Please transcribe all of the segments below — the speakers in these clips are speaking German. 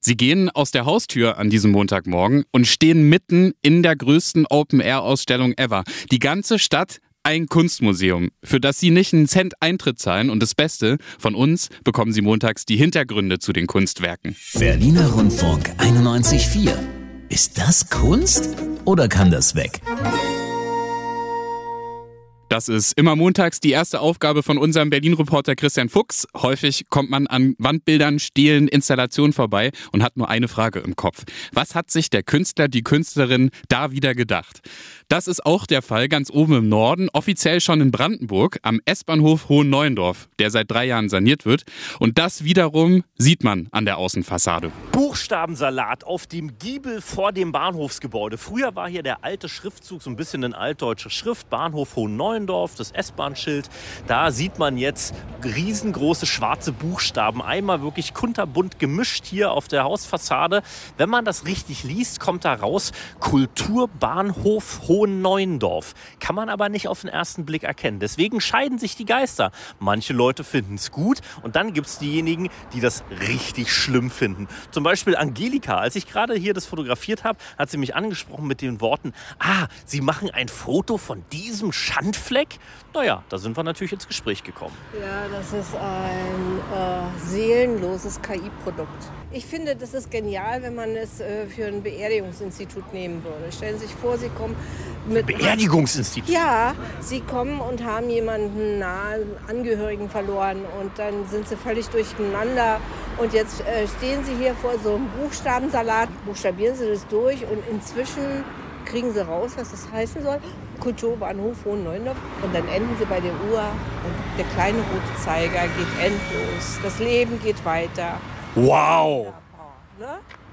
Sie gehen aus der Haustür an diesem Montagmorgen und stehen mitten in der größten Open-Air-Ausstellung ever. Die ganze Stadt ein Kunstmuseum, für das Sie nicht einen Cent Eintritt zahlen. Und das Beste, von uns bekommen Sie montags die Hintergründe zu den Kunstwerken. Berliner Rundfunk 91.4. Ist das Kunst oder kann das weg? Das ist immer montags die erste Aufgabe von unserem Berlin-Reporter Christian Fuchs. Häufig kommt man an Wandbildern, Stelen, Installationen vorbei und hat nur eine Frage im Kopf. Was hat sich der Künstler, die Künstlerin da wieder gedacht? Das ist auch der Fall ganz oben im Norden, offiziell schon in Brandenburg, am S-Bahnhof Hohenneuendorf, der seit 3 Jahren saniert wird. Und das wiederum sieht man an der Außenfassade. Buchstabensalat auf dem Giebel vor dem Bahnhofsgebäude. Früher war hier der alte Schriftzug, so ein bisschen in altdeutscher Schrift, Bahnhof Hohenneuendorf, das S-Bahn-Schild. Da sieht man jetzt riesengroße schwarze Buchstaben, einmal wirklich kunterbunt gemischt hier auf der Hausfassade. Wenn man das richtig liest, kommt da raus Kulturbahnhof Hohenneuendorf. Kann man aber nicht auf den ersten Blick erkennen. Deswegen scheiden sich die Geister. Manche Leute finden es gut und dann gibt es diejenigen, die das richtig schlimm finden. Zum Beispiel Angelika. Als ich gerade hier das fotografiert habe, hat sie mich angesprochen mit den Worten: Sie machen ein Foto von diesem Schandfleck? Naja, da sind wir natürlich ins Gespräch gekommen. Ja, das ist ein seelenloses KI-Produkt. Ich finde, das ist genial, wenn man es für ein Beerdigungsinstitut nehmen würde. Stellen Sie sich vor, Sie kommen mit... Beerdigungsinstitut? Ja, Sie kommen und haben jemanden nahen Angehörigen verloren und dann sind Sie völlig durcheinander. Und jetzt stehen Sie hier vor so einem Buchstabensalat, buchstabieren Sie das durch und inzwischen kriegen Sie raus, was das heißen soll. Kulturbahnhof Hohenneuendorf. Und dann enden Sie bei der Uhr und der kleine rote Zeiger geht endlos. Das Leben geht weiter. Wow! Ne?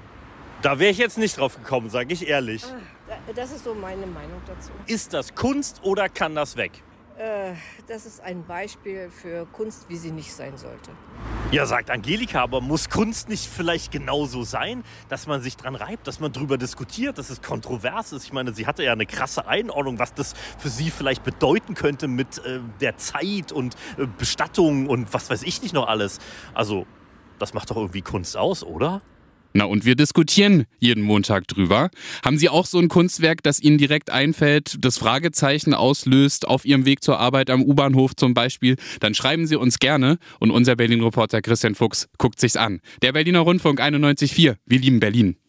Da wäre ich jetzt nicht drauf gekommen, sage ich ehrlich. Das ist so meine Meinung dazu. Ist das Kunst oder kann das weg? Das ist ein Beispiel für Kunst, wie sie nicht sein sollte. Ja, sagt Angelika, aber muss Kunst nicht vielleicht genauso sein, dass man sich dran reibt, dass man drüber diskutiert, dass es kontrovers ist? Ich meine, sie hatte ja eine krasse Einordnung, was das für sie vielleicht bedeuten könnte mit der Zeit und Bestattung und was weiß ich nicht noch alles. Also, das macht doch irgendwie Kunst aus, oder? Na, und wir diskutieren jeden Montag drüber. Haben Sie auch so ein Kunstwerk, das Ihnen direkt einfällt, das Fragezeichen auslöst, auf Ihrem Weg zur Arbeit am U-Bahnhof zum Beispiel? Dann schreiben Sie uns gerne und unser Berlin-Reporter Christian Fuchs guckt sich's an. Der Berliner Rundfunk 91.4. Wir lieben Berlin.